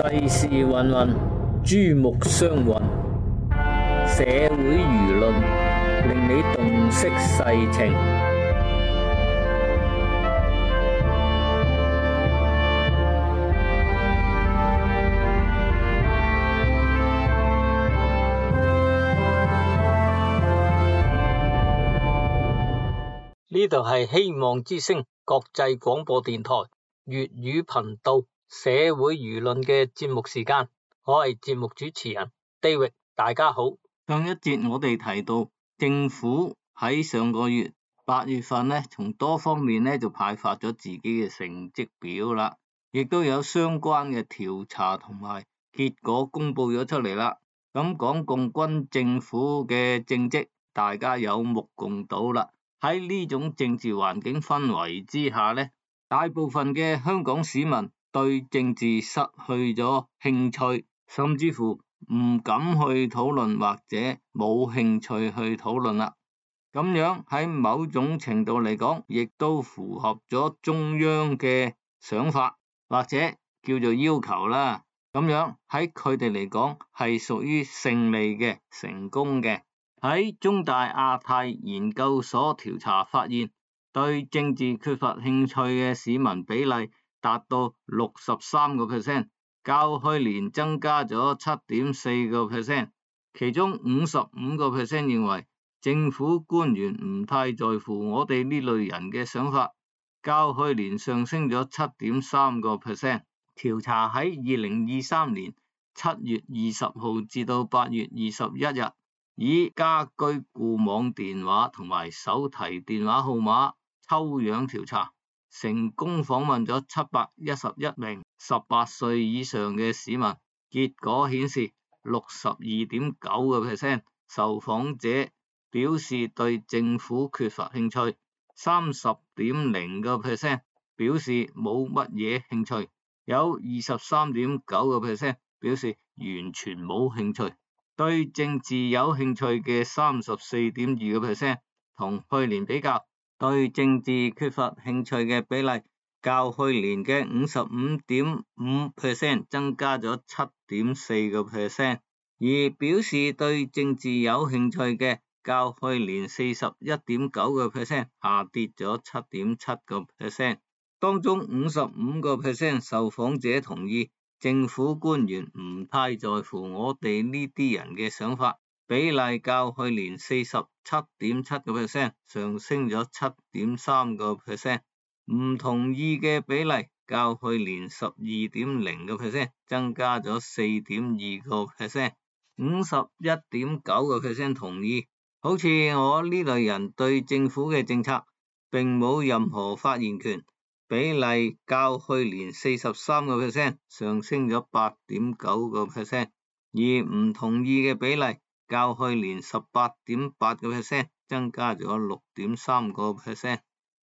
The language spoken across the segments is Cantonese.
世事芸芸，珠目相混，社會輿論令你洞悉世情。呢度係希望之聲國際廣播電台粵語頻道社會輿論嘅節目時間，我係節目主持人 David， 大家好。上一節我哋提到政府喺上個月8月份呢，從多方面呢就派發咗自己嘅成績表啦，亦都有相關嘅調查同埋結果公布咗出嚟啦。咁港共軍政府嘅政績，大家有目共睹啦。喺呢種政治環境氛圍之下呢，大部分嘅香港市民對政治失去咗興趣，甚至乎唔敢去討論或者冇興趣去討論啦。咁樣喺某種程度嚟講，亦都符合咗中央嘅想法或者叫做要求啦。咁樣喺佢哋嚟講係屬於勝利嘅、成功嘅。喺中大亞太研究所調查發現，對政治缺乏興趣嘅市民比例達到 63%， 較去年增加咗 7.4%， 其中 55% 認為政府官員唔太在乎我哋呢類人嘅想法，較去年上升咗 7.3%。 調查喺2023年7月20號至到8月21日，以家居固網電話同埋手提電話號碼抽樣調查，成功訪問咗711名18歲以上嘅市民。結果顯示 62.9% 受訪者表示對政府缺乏興趣， 30.0% 表示冇乜嘢興趣，有 23.9% 表示完全冇興趣。對政治有興趣嘅 34.2%， 同去年比較，對政治缺乏興趣嘅比例較去年嘅 55.5% 增加咗 7.4%， 而表示對政治有興趣嘅較去年 41.9% 下跌咗 7.7%。 當中 55% 受訪者同意政府官員唔太在乎我哋呢啲人嘅想法，比例較去年 47.7% 上升咗 7.3%。 唔同意嘅比例較去年 12.0% 增加咗 4.2%。 51.9% 同意。好似我呢類人對政府嘅政策並冇任何發言權，比例較去年 43% 上升咗 8.9%， 而唔同意嘅比例較去年 18.8% 增加咗 6.3%。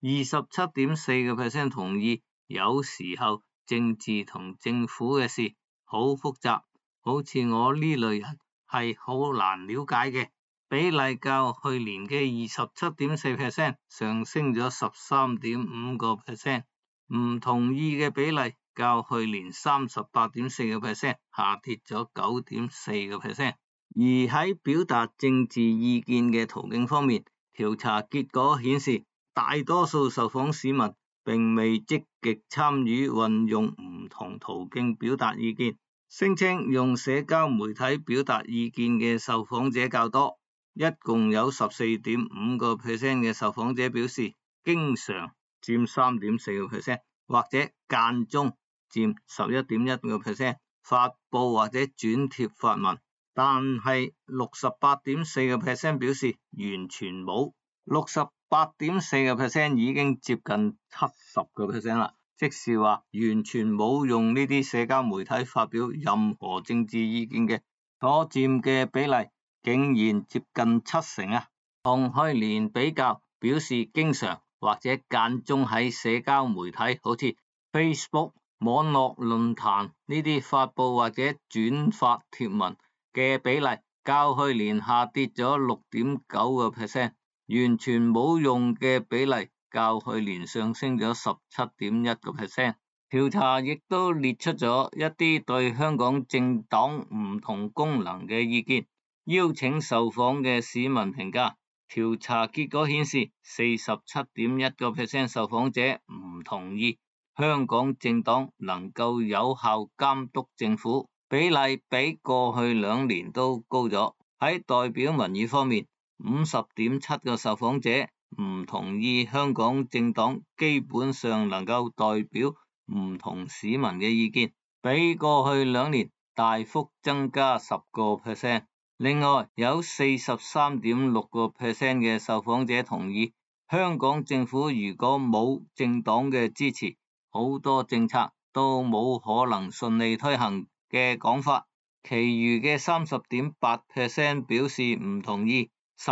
27.4% 同意。有時候政治同政府嘅事好複雜，好似我呢類人係好難了解嘅，比例較去年嘅 27.4% 上升咗 13.5%。 唔同意嘅比例較去年 38.4% 下跌咗 9.4%。 而喺表達政治意見嘅途徑方面，調查結果顯示，大多數受訪市民並未積極參與運用唔同途徑表達意見，聲稱用社交媒體表達意見嘅受訪者較多，一共有 14.5% 嘅受訪者表示經常佔 3.4%， 或者間中佔 11.1%， 發佈或者轉貼發文，但係 68.4% 表示完全冇， 68.4% 已經接近 70% 啦，即是話完全冇用呢啲社交媒體發表任何政治意見嘅，所佔嘅比例竟然接近70%啊！同去年比較，表示經常或者間中喺社交媒體好似 Facebook、網絡論壇呢啲發佈或者轉發貼文嘅比例較去年下跌咗 6.9%， 完全冇用嘅比例較去年上升咗 17.1%。 調查亦都列出咗一啲對香港政黨唔同功能嘅意見，邀請受訪嘅市民評價。調查結果顯示，47.1% 受訪者唔同意香港政黨能夠有效監督政府，比例比過去2年都高咗。喺代表民意方面，50.7%個受訪者唔同意香港政黨基本上能夠代表唔同市民嘅意見，比過去2年大幅增加10%。另外有43.6% 嘅受訪者同意香港政府如果冇政黨嘅支持，好多政策都冇可能順利推行嘅講法。其餘嘅30.8% 表示唔同意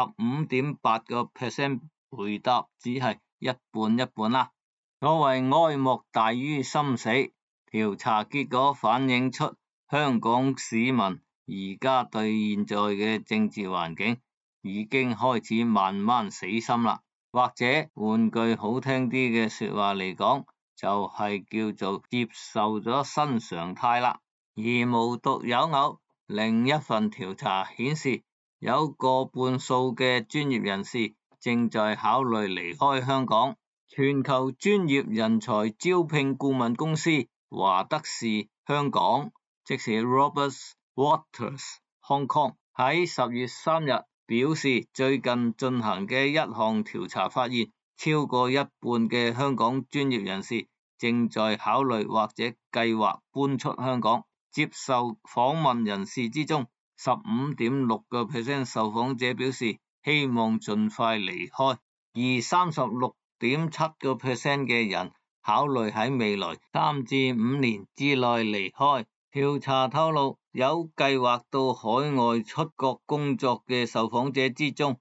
，15.8% 回答只係一半一半啦。所謂愛莫大於心死，調查結果反映出香港市民而家對現在嘅政治環境已經開始慢慢死心啦。或者換句好聽啲嘅說話嚟講，就係叫做接受咗新常態啦。而無獨有偶，另一份調查顯示，有過半數嘅專業人士正在考慮離開香港。全球專業人才招聘顧問公司華德士香港，即是 Robert Walters Hong Kong， 喺10月3日表示，最近進行嘅一項調查發現，超過一半嘅香港專業人士正在考慮或者計劃搬出香港。接受訪問人士之中，15.6% 受訪者表示希望盡快離開，而36.7% 嘅人考慮喺未來3至5年之內離開。調查透露，有計劃到海外出國工作嘅受訪者之中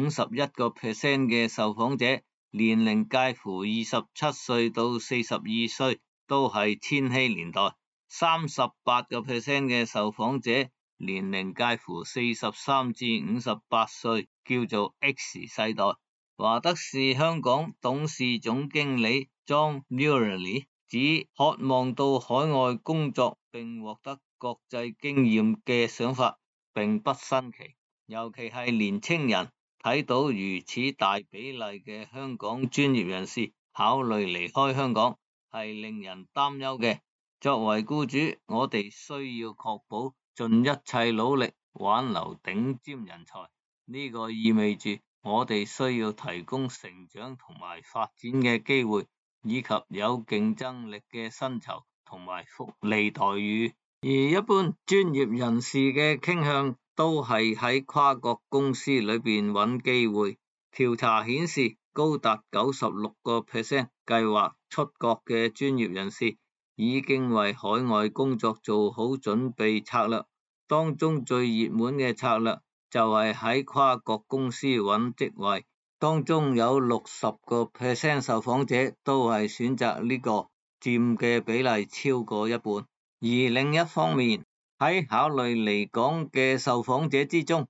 ，51% 嘅受訪者年齡介乎27歲到42歲，都係千禧年代。38% 嘅受訪者年齡介乎43至58歲，叫做 X 世代。華德士香港董事總經理 John Newley 指，渴望到海外工作並獲得國際經驗嘅想法並不新奇，尤其係年青人睇到如此大比例嘅香港專業人士考慮離開香港，係令人擔憂嘅。作為僱主，我哋需要確保盡一切努力挽留頂尖人才，呢個意味住我哋需要提供成長同埋發展嘅機會，以及有競爭力嘅薪酬同埋福利待遇。而一般專業人士嘅傾向都係喺跨國公司裏邊揾機會。調查顯示，高達96% 計劃出國嘅專業人士已經為海外工作做好準備策略，當中最熱門嘅策略就係喺跨國公司揾職位，當中有60% 受訪者都係選擇呢個，佔嘅比例超過一半。而另一方面，喺考慮離港嘅受訪者之中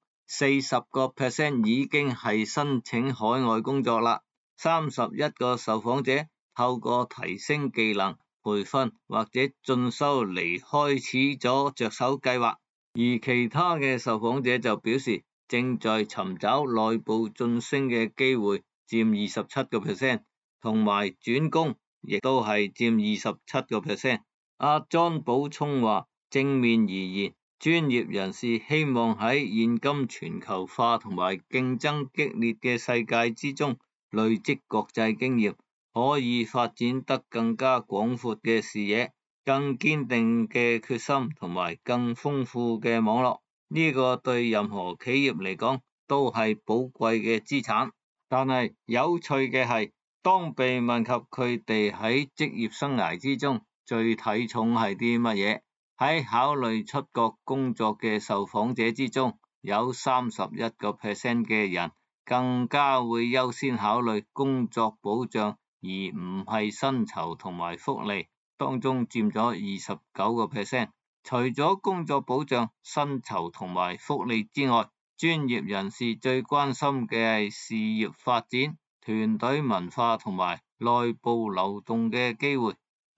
，40% 已經係申請海外工作啦。31個受訪者透過提升技能、培訓或者進修嚟開始咗着手計劃，而其他嘅受訪者就表示正在尋找內部晉升嘅機會，佔 27%， 同埋轉工亦都係佔 27%。阿 John 補充話，正面而言，專業人士希望喺現今全球化同埋競爭激烈嘅世界之中累積國際經驗，可以發展得更加廣闊嘅視野、更堅定嘅決心同埋更豐富嘅網絡。呢個對任何企業嚟講都係寶貴嘅資產。但係有趣嘅係，當被問及佢哋喺職業生涯之中最睇重係啲乜嘢，喺考慮出國工作嘅受訪者之中，有31% 嘅人更加會優先考慮工作保障，而唔係薪酬同埋福利，當中佔咗 29%。除咗工作保障、薪酬同埋福利之外，專業人士最關心嘅係事業發展、團隊文化同埋內部流動嘅機會。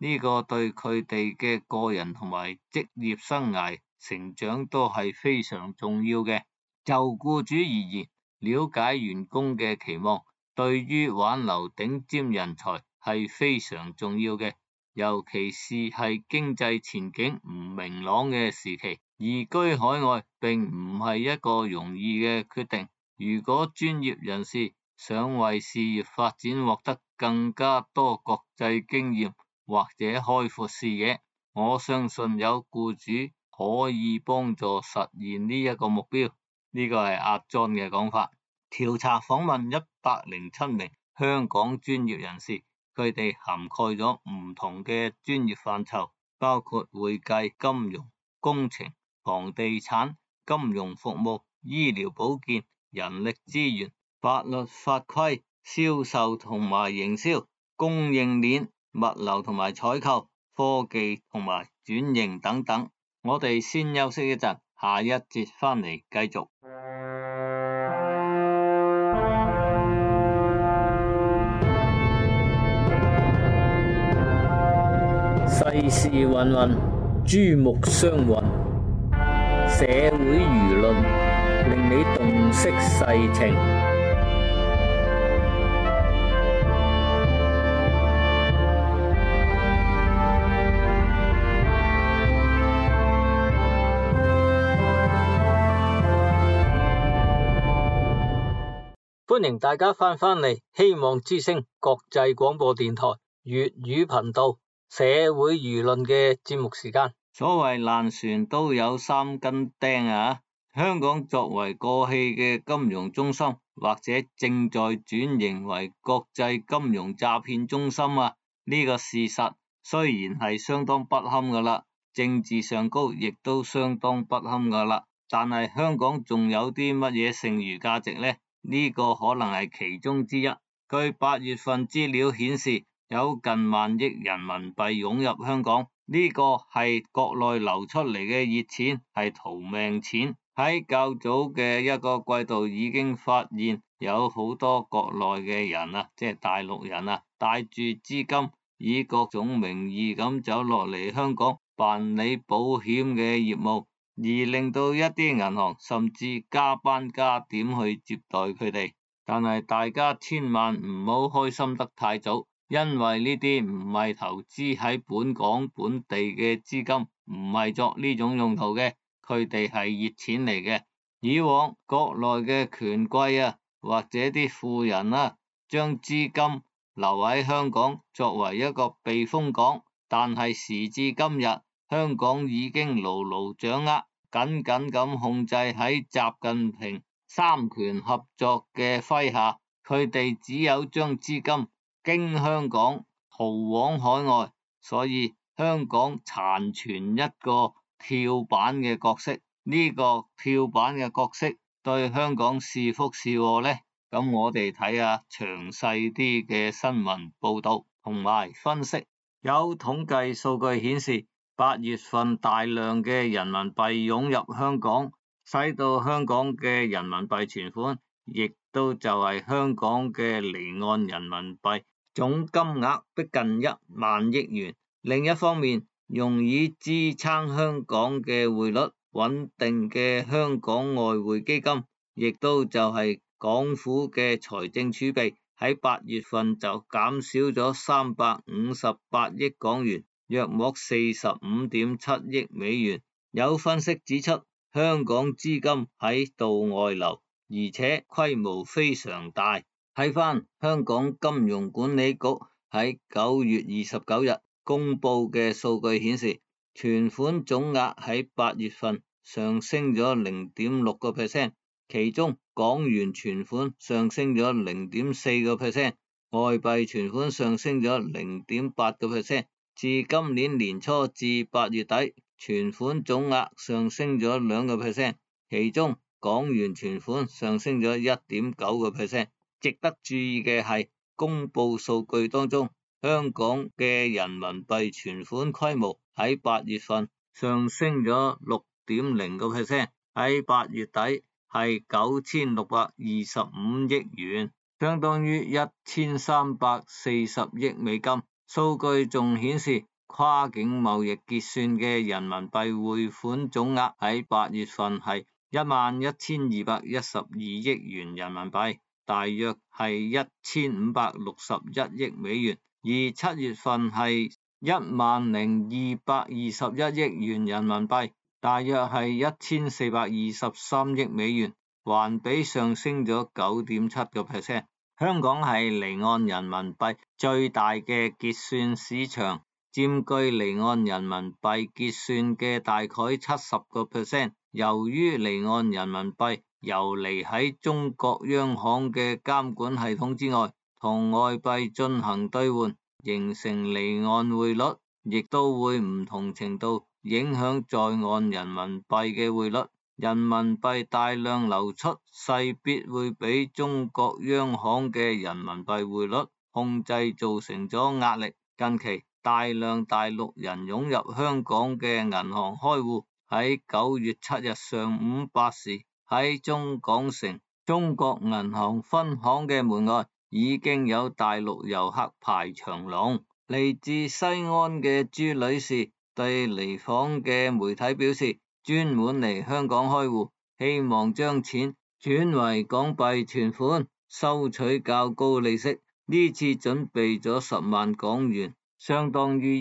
呢個對佢哋嘅個人同埋職業生涯成長都係非常重要嘅。就僱主而言，了解員工嘅期望，對於挽留頂尖人才係非常重要嘅。尤其是係經濟前景唔明朗嘅時期，移居海外並唔係一個容易嘅決定。如果專業人士想為事業發展獲得更加多國際經驗或者開闊視野，我相信有僱主可以幫助實現呢一個目標。呢個係阿 John 嘅講法。調查訪問107名香港專業人士，佢哋涵蓋咗唔同嘅專業範疇，包括會計、金融、工程、房地產、金融服務、醫療保健、人力資源、法律法規、銷售同埋營銷、供應鏈、物流同埋採購、科技同埋轉型等等。我哋先休息一陣，下一節翻嚟繼續。 世事芸芸，珠目相混，社會輿論令你洞悉世情。歡迎大家翻嚟希望之聲國際廣播電台粵語頻道社會輿論嘅節目時間。 所謂爛船都有3根釘啊！香港作為過氣嘅金融中心，或者正在轉型為國際金融詐騙中心啊，呢個事實雖然係相當不堪噶啦，政治上高亦都相當不堪噶啦，但係香港仲有啲乜嘢剩餘價值呢？呢個可能係其中之一。據8月份資料顯示，有近1萬億人民幣湧入香港，呢個係國內流出嚟嘅熱錢，係逃命錢。喺較早嘅一個季度已經發現有好多國內嘅人啊，即係大陸人啊，帶住資金以各種名義咁走落嚟香港辦理保險嘅業務，而令到一啲銀行甚至加班加點去接待佢哋。但係大家千萬唔好開心得太早，因為呢啲唔係投資喺本港本地嘅資金，唔係作呢種用途嘅，佢哋係熱錢嚟嘅。以往國內嘅權貴啊，或者啲富人啊，將資金留喺香港作為一個避風港，但係時至今日，香港已經牢牢掌握，緊緊咁控制喺習近平3權合作嘅麾下，佢哋只有將資金經香港逃往海外，所以香港殘存一個跳板嘅角色。呢個跳板嘅角色對香港是福是禍呢？咁我哋睇下詳細啲嘅新聞報道同埋分析。有統計數據顯示，8月份大量嘅人民幣湧入香港，使到香港嘅人民幣存款亦都就係香港嘅離岸人民幣總金額逼近1萬億元。另一方面，用以支撐香港嘅匯率穩定嘅香港外匯基金，亦都就係港府嘅財政儲備，喺8月份就減少咗358億港元，約莫45.7億美元。有分析指出，香港資金喺度外流，而且規模非常大。睇返香港金融管理局喺9月29日公布嘅數據顯示，存款總額喺8月份上升咗 0.6%， 其中港元存款上升咗 0.4%， 外幣存款上升咗 0.8%。自今年年初至8月底，存款總額上升咗 2%， 其中港元存款上升咗 1.9%。 值得注意嘅係，公布數據當中，香港嘅人民幣存款規模喺8月份上升咗 6.0%， 喺8月底係9625億元，相當於1340億美金。數據仲顯示， 跨境貿易結算嘅人民幣匯款總額喺8月份係11,212億元人民幣，大約係1561億美元，而7月份係10,221億元人民幣，大約係1423億美元，環比上升咗9.7%。香港係離岸人民幣最大嘅結算市場，佔據離岸人民幣結算嘅大概70%。由於離岸人民幣游離喺中國央行嘅監管系統之外，同外幣進行兌換，形成離岸匯率，亦都會唔同程度影響在岸人民幣嘅匯率。人民幣大量流出，勢必會俾中國央行嘅人民幣匯率控制造成咗壓力。近期大量大陸人湧入香港嘅銀行開戶，喺9月7日上午8時，喺中港城中國銀行分行嘅門外已經有大陸遊客排長龍。嚟自西安嘅朱女士對嚟訪嘅媒體表示，專門嚟香港開戶，希望將錢轉為港幣存款，收取較高利息。呢次準備咗10萬港元，相當於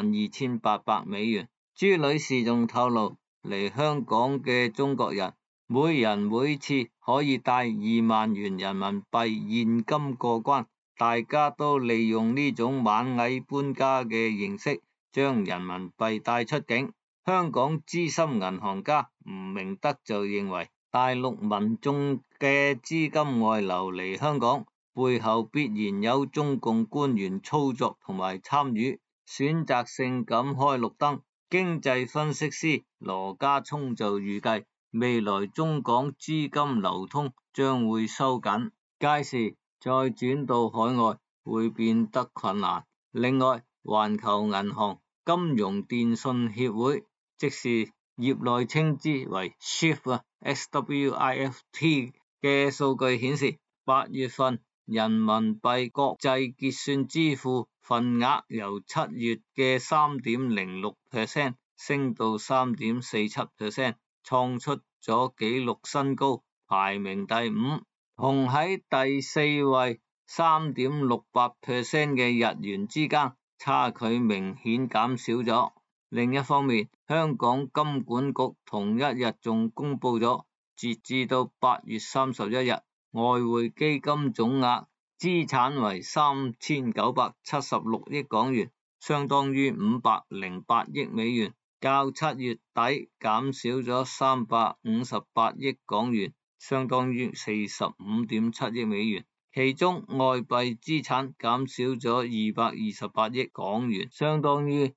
12,800美元。朱女士仲透露，嚟香港嘅中國人每人每次可以帶2萬元人民幣現金過關，大家都利用呢種螞蟻搬家嘅形式將人民幣帶出境。香港資深銀行家吳明德就認為，大陸民眾嘅資金外流嚟香港，背後必然有中共官員操作同埋參與，選擇性咁開綠燈。經濟分析師羅家聰就預計，未來中港資金流通將會收緊，屆時再轉到海外會變得困難。另外，環球銀行金融電信協會，即是業內稱之為 SWIFT 嘅數據顯示，8月份人民幣國際結算支付份額由7月嘅 3.06% 升到 3.47%， 創出咗紀錄新高，排名第5，同喺第4位 3.68% 嘅日元之間差距明顯減少咗。另一方面，香港金管局同一日仲公布咗，截至到8月31日，外匯基金總額資產為3,976億港元，相當於508億美元，較7月底減少咗358億港元，相當於45.7億美元。其中外幣資產減少咗228億港元，相當於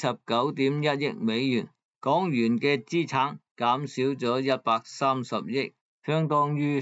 29.1億美元。港元嘅資產減少咗130億，相當於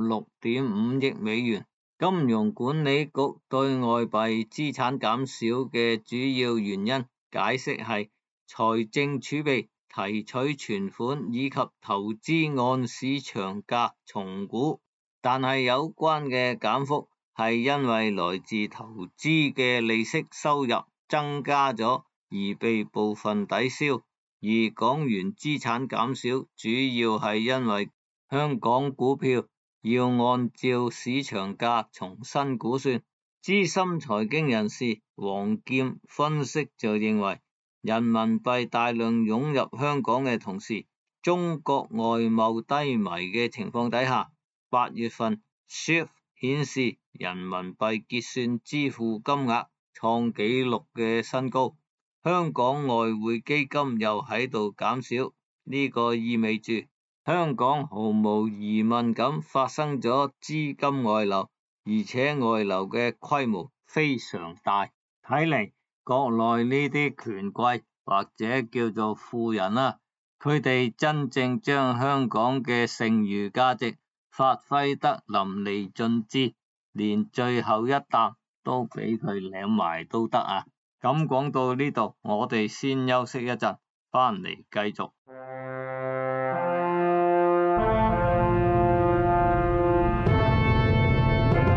16.5億美元。金融管理局對外幣資產減少嘅主要原因解釋係財政儲備提取存款以及投資按市場價重估，但係有關嘅減幅係因為來自投資嘅利息收入增加咗而被部分抵消，而港元資產減少主要係因為香港股票要按照市場價重新估算。資深財經人士黃劍分析就認為，人民幣大量湧入香港嘅同時，中國外貿低迷嘅情況底下，8月份 SWIFT 顯示人民幣結算支付金額創紀錄嘅新高，香港外匯基金又喺度減少，呢個意味住香港毫無疑問咁發生咗資金外流，而且外流嘅規模非常大。睇嚟國內呢啲權貴或者叫做富人啦，佢哋真正將香港嘅剩餘價值發揮得淋漓盡致，連最後一啖都俾佢舐埋都得啊！咁講到呢度，我哋先休息一陣，翻嚟繼續。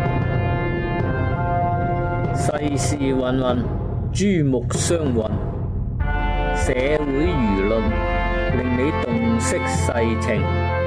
世事芸芸，珠目相混， 社會輿論，令你洞悉世情。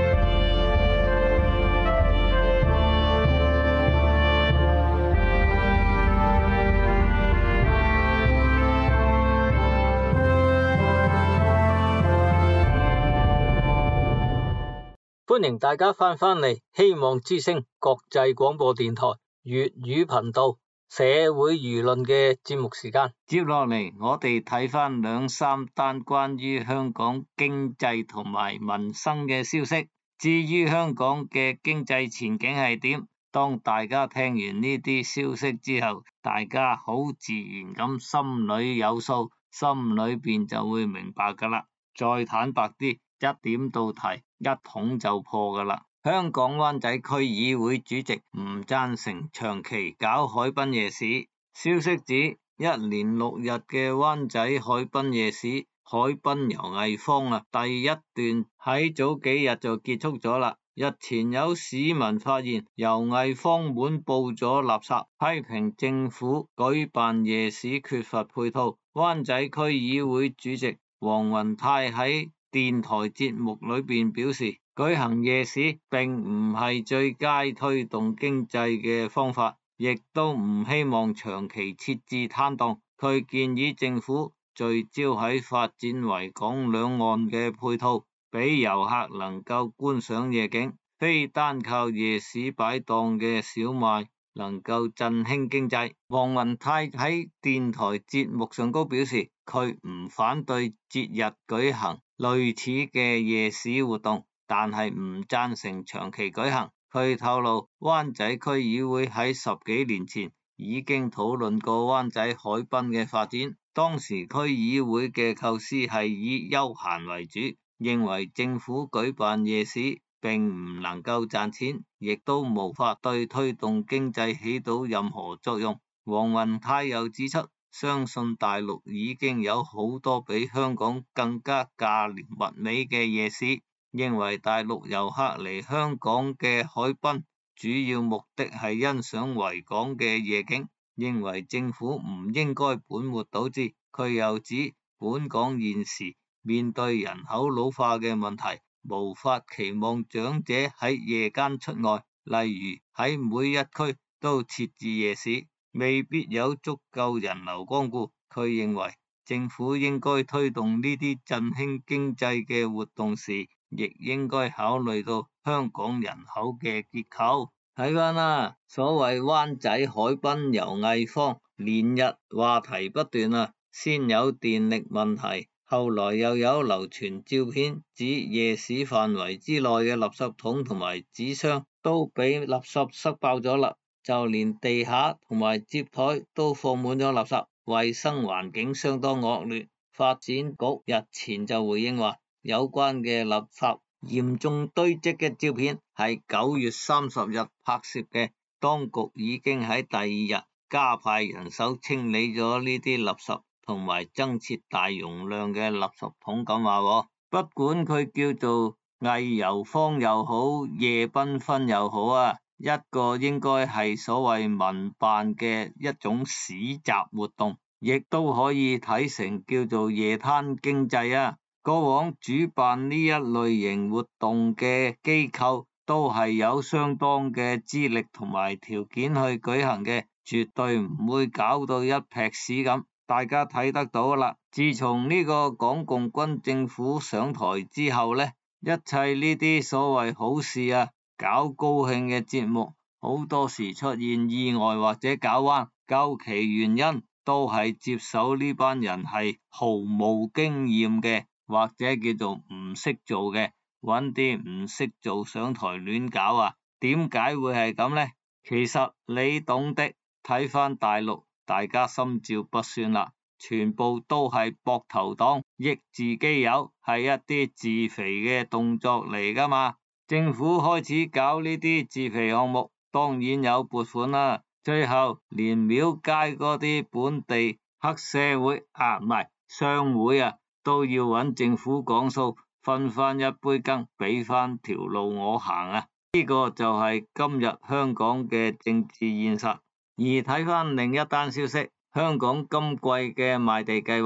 歡迎大家翻嚟希望之聲國際廣播電台粵語頻道社會輿論嘅節目時間。 接落嚟，我哋睇翻兩三單關於香港經濟同埋民生嘅消息。至於香港嘅經濟前景係點？當大家聽完呢啲消息之後，大家好自然咁心裏有數，心裏邊就會明白噶啦。再坦白啲，一點到題，一捅就破噶啦。香港灣仔區議會主席唔贊成長期搞海濱夜市。消息指，一連6日嘅灣仔海濱夜市海濱遊藝坊第一段喺早幾日就結束咗啦。日前有市民發現遊藝坊滿布咗垃圾，批評政府舉辦夜市缺乏配套。灣仔區議會主席黃雲泰喺電台節目裏邊表示，舉行夜市並唔係最佳推動經濟嘅方法，亦都唔希望長期設置攤檔。佢建議政府聚焦喺發展維港兩岸嘅配套，俾遊客能夠觀賞夜景，非單靠夜市擺檔嘅小賣能夠振興經濟。黃雲泰喺電台節目上高表示，佢唔反對節日舉行類似嘅夜市活動，但係唔贊成長期舉行。佢透露，灣仔區議會喺10幾年前已經討論過灣仔海濱嘅發展，當時區議會嘅構思係以休閒為主，認為政府舉辦夜市並唔能夠賺錢，亦都無法對推動經濟起到任何作用。黃雲泰又指出，相信大陸已經有好多比香港更加價廉物美嘅夜市，認為大陸遊客嚟香港嘅海濱主要目的係欣賞維港嘅夜景，認為政府唔應該本末倒置。佢又指，本港現時面對人口老化嘅問題，無法期望長者喺夜間出外，例如喺每一區都設置夜市，未必有足夠人流光顧。佢認為政府應該推動呢啲振興經濟嘅活動時，亦應該考慮到香港人口嘅結構。睇返啦，所謂灣仔海濱遊藝坊，連日話題不斷先有電力問題，後來又有流傳照片，指夜市範圍之內嘅垃圾桶同埋紙箱都俾垃圾塞爆咗啦，就連地下同埋接台都放滿咗垃圾，衛生環境相當惡劣。發展局日前就回應話，有關嘅垃圾嚴重堆積嘅照片係9月30日拍攝嘅，當局已經喺第2日加派人手清理咗呢啲垃圾，同埋增設大容量嘅垃圾桶咁話。不管佢叫做藝遊坊又好，夜繽紛又好一個應該係所謂民辦嘅一種市集活動，亦都可以睇成叫做夜攤經濟。過往主辦呢一類型活動嘅機構都係有相當嘅資歷同埋條件去舉行嘅，絕對唔會搞到一劈屎咁。大家睇得到啦，自從呢個港共軍政府上台之後呢，一切呢啲所謂好事搞高興嘅節目，好多時出現意外或者搞彎，究其原因都係接手呢班人係毫無經驗嘅，或者叫做唔識做嘅，揾啲唔識做上台亂搞點解會係咁呢？其實你懂的，睇返大陸，大家心照不宣啦，全部都係膊頭黨，益自己有，係一啲自肥嘅動作嚟噶嘛。政府開始搞呢啲自肥項目，當然有撥款啦，最後連廟街嗰啲本地黑社會唔係商會都要揾政府講數，分翻一杯羹，俾翻條路我行呢個就係今日香港嘅政治現實。而睇翻另一單消息，香港今季嘅賣地計劃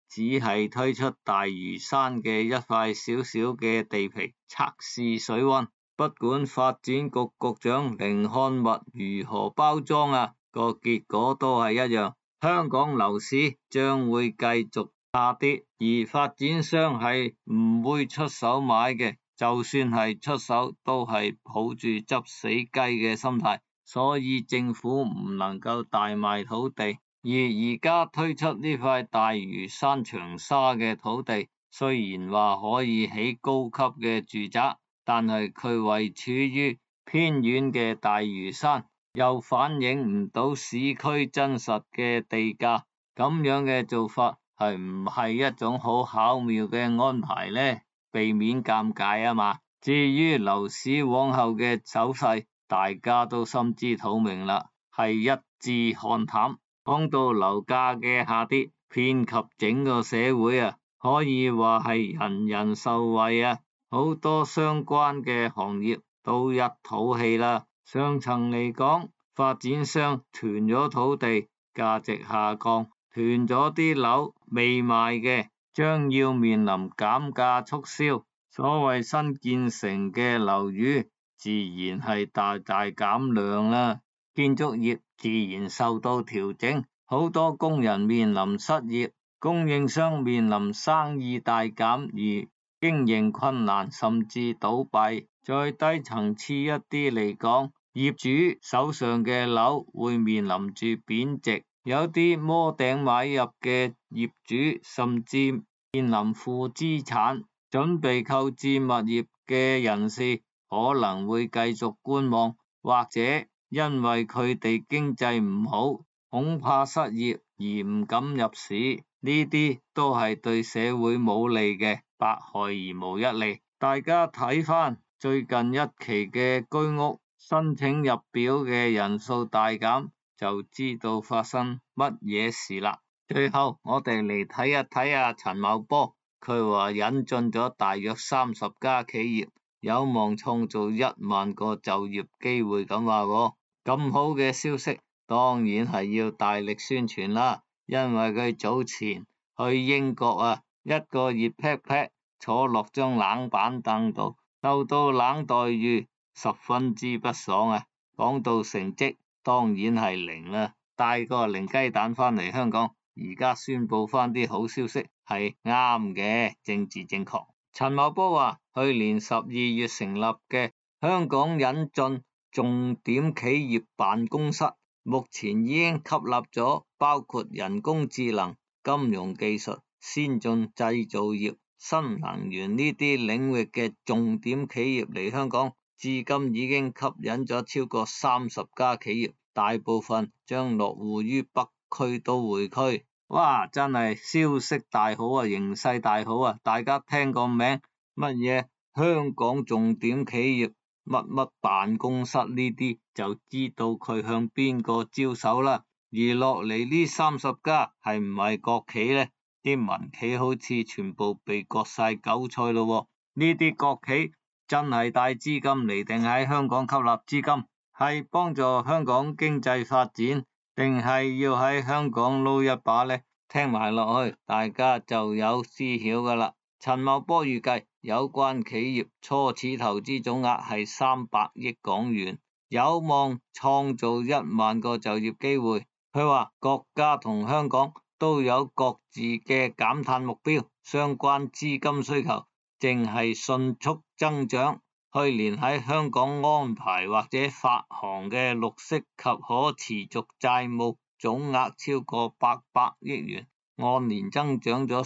只係推出大嶼山嘅一塊小小嘅地皮測試水溫，不管發展局局長甯漢兀如何包裝啊，個結果都係一樣，香港樓市將會繼續下跌，而發展商係唔會出手買嘅，就算係出手都係抱住執死雞嘅心態，所以政府唔能夠大賣土地。而家推出呢塊大嶼山長沙嘅土地，雖然話可以起高級嘅住宅，但係佢位處於偏遠嘅大嶼山，又反映唔到市區真實嘅地價，咁樣嘅做法係唔係一種好巧妙嘅安排呢？避免尷尬啊嘛。至於樓市往後嘅走勢，大家都心知肚明啦，係一致看淡。講到樓價嘅下跌，遍及整個社會啊，可以話係人人受惠啊，好多相關嘅行業都一肚氣啦。上層嚟講，發展商囤咗土地，價值下降，囤咗啲樓未賣嘅，將要面臨減價促銷。所謂新建成嘅樓宇，自然係大大減量啦。建築業自然受到調整，好多工人面臨失業，供應商面臨生意大減而經營困難，甚至倒閉。再低層次一啲嚟講，業主手上嘅樓會面臨住貶值，有啲摸頂買入嘅業主甚至面臨負資產。準備購置物業嘅人士可能會繼續觀望，或者因為佢哋經濟唔好，恐怕失業而唔敢入市，呢啲都係對社會冇利嘅，百害而無一利。大家睇返最近一期嘅居屋申請入表嘅人數大減，就知道發生乜嘢事啦。最後我哋嚟睇一睇陳茂波，佢話引進咗大約30家企業，有望創造1萬個就業機會咁話喎。咁好嘅消息，當然係要大力宣傳啦。因為佢早前去英國一個熱劈劈坐落張冷板凳度，受到冷待遇，十分之不爽啊。講到成績，當然係零啦，帶個零雞蛋返嚟香港。而家宣布翻啲好消息係啱嘅，政治正確。陳茂波話，去年12月成立嘅香港引進重點企業辦公室，目前已經吸納咗包括人工智能、金融技術、先進製造業、新能源呢啲領域嘅重點企業嚟香港，至今已經吸引咗超過30家企業，大部分將落戶於北區都會區。哇，真係消息大好啊，形勢大好啊！大家聽個名乜嘢香港重點企業乜乜辦公室呢啲，就知道佢向邊個招手啦。而落嚟呢30家係唔係國企呢？啲民企好似全部被割晒韭菜咯喎。呢啲國企真係帶資金嚟定喺香港吸納資金，係幫助香港經濟發展，定係要喺香港撈一把呢？聽埋落去，大家就有知曉噶啦。陳茂波預計有關企業初始投資總額係300億港元，有望創造1萬個就業機會。佢話國家同香港都有各自嘅減碳目標，相關資金需求正係迅速增長。去年喺香港安排或者發行嘅綠色及可持續債務總額超過800億元，按年增長咗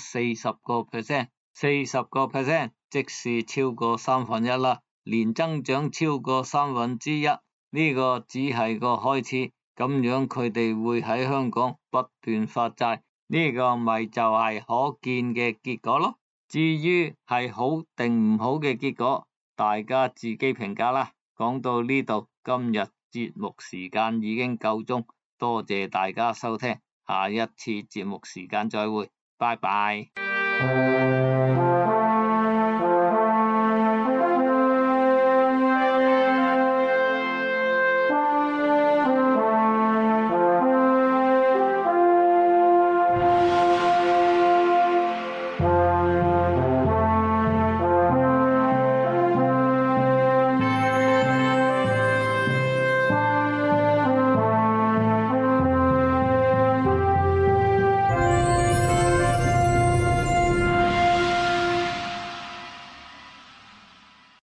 40%， 40%即是超過1/3啦，年增長超過1/3，呢個只係個開始，咁樣佢哋會喺香港不斷發債，呢個咪就係可見嘅結果咯。至於係好定唔好嘅結果，大家自己評價啦。講到呢度，今日節目時間已經夠鐘，多謝大家收聽，下一次節目時間再會，拜拜。